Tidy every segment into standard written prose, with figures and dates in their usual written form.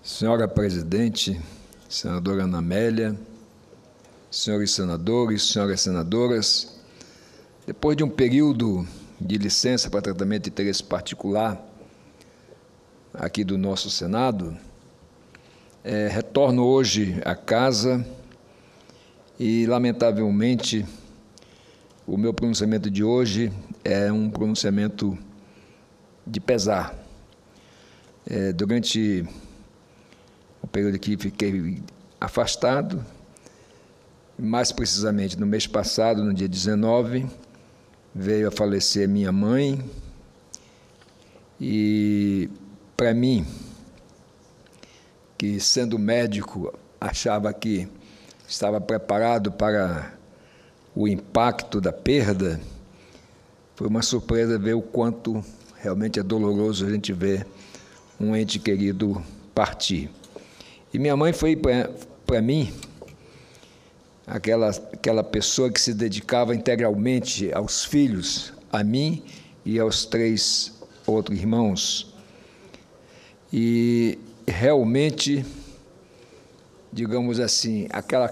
Senhora Presidente, Senadora Ana Amélia, senhores senadores, senhoras senadoras, depois de um período de licença para tratamento de interesse particular aqui do nosso Senado, retorno hoje à casa e, lamentavelmente, o meu pronunciamento de hoje é um pronunciamento de pesar. Durante o período que fiquei afastado, mais precisamente no mês passado, no dia 19, veio a falecer minha mãe e, para mim, que sendo médico achava que estava preparado para o impacto da perda, foi uma surpresa ver o quanto realmente é doloroso a gente ver um ente querido partir. E minha mãe foi, para mim, aquela pessoa que se dedicava integralmente aos filhos, a mim e aos 3 outros irmãos. E realmente, digamos assim, aquela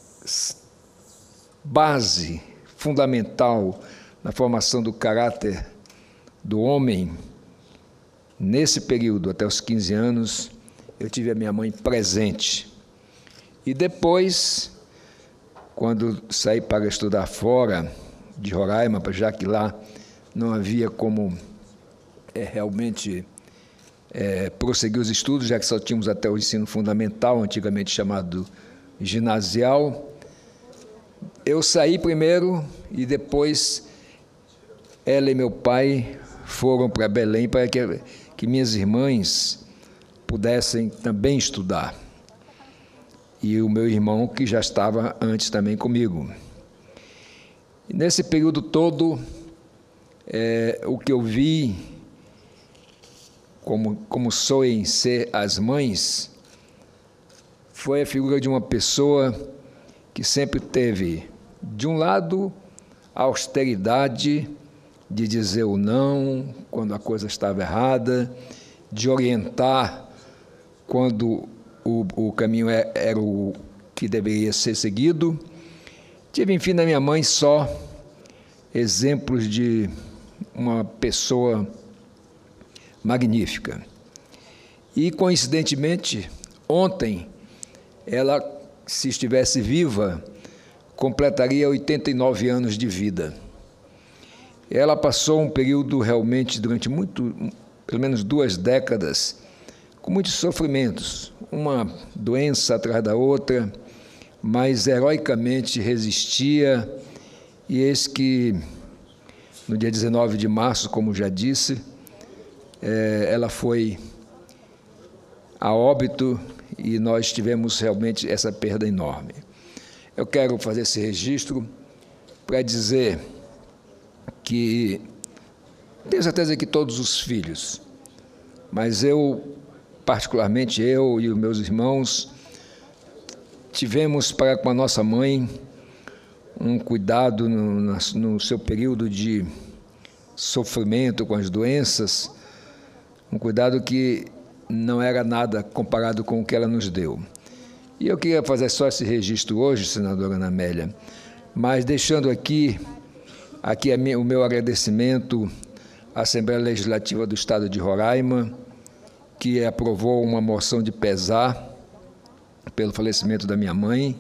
base fundamental na formação do caráter do homem, nesse período, até os 15 anos, eu tive a minha mãe presente. E depois, quando saí para estudar fora de Roraima, já que lá não havia como realmente prosseguir os estudos, já que só tínhamos até o ensino fundamental, antigamente chamado ginasial, eu saí primeiro e depois ela e meu pai foram para Belém para que minhas irmãs pudessem também estudar. E o meu irmão, que já estava antes também comigo. E nesse período todo, o que eu vi, como soem ser as mães, foi a figura de uma pessoa que sempre teve, de um lado, a austeridade de dizer o não quando a coisa estava errada, de orientar quando o caminho era o que deveria ser seguido. Tive, enfim, na minha mãe só exemplos de uma pessoa magnífica. E, coincidentemente, ontem, ela, se estivesse viva, completaria 89 anos de vida. Ela passou um período realmente, durante pelo menos 2 décadas, com muitos sofrimentos, uma doença atrás da outra, mas heroicamente resistia, e eis que, no dia 19 de março, como já disse, ela foi a óbito e nós tivemos realmente essa perda enorme. Eu quero fazer esse registro para dizer que tenho certeza que todos os filhos, mas particularmente eu e os meus irmãos, tivemos para com a nossa mãe um cuidado no seu período de sofrimento com as doenças, um cuidado que não era nada comparado com o que ela nos deu. E eu queria fazer só esse registro hoje, senadora Ana Amélia, mas deixando aqui o meu agradecimento à Assembleia Legislativa do Estado de Roraima, que aprovou uma moção de pesar pelo falecimento da minha mãe,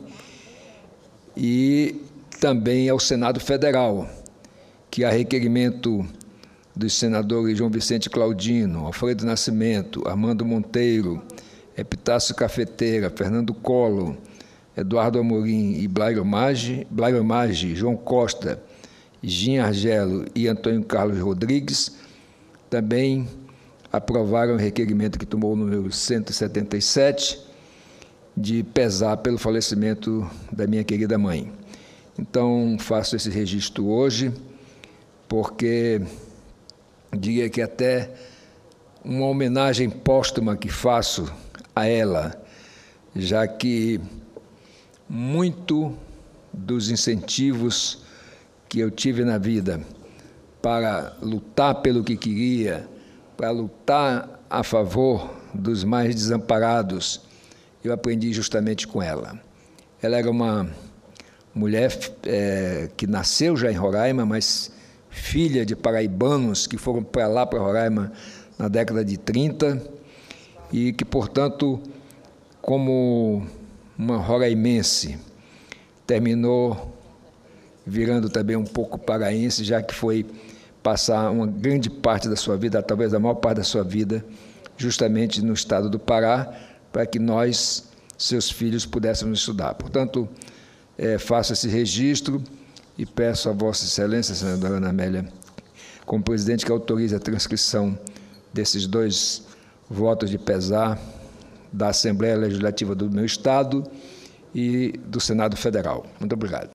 e também ao Senado Federal, que, a requerimento dos senadores João Vicente Claudino, Alfredo Nascimento, Armando Monteiro, Epitácio Cafeteira, Fernando Collor, Eduardo Amorim e Blairo Maggi, João Costa, Jean Argelo e Antônio Carlos Rodrigues, também aprovaram o requerimento que tomou o número 177, de pesar pelo falecimento da minha querida mãe. Então, faço esse registro hoje, porque diria que até uma homenagem póstuma que faço a ela, já que muito dos incentivos que eu tive na vida para lutar pelo que queria, para lutar a favor dos mais desamparados, eu aprendi justamente com ela. Ela era uma mulher que nasceu já em Roraima, mas filha de paraibanos que foram para lá, para Roraima, na década de 30, e que, portanto, como uma roraimense, terminou virando também um pouco paraense, já que foi passar uma grande parte da sua vida, talvez a maior parte da sua vida, justamente no estado do Pará, para que nós, seus filhos, pudéssemos estudar. Portanto, faço esse registro e peço a Vossa Excelência, senadora Ana Amélia, como presidente, que autorize a transcrição desses 2 votos de pesar da Assembleia Legislativa do meu Estado e do Senado Federal. Muito obrigado.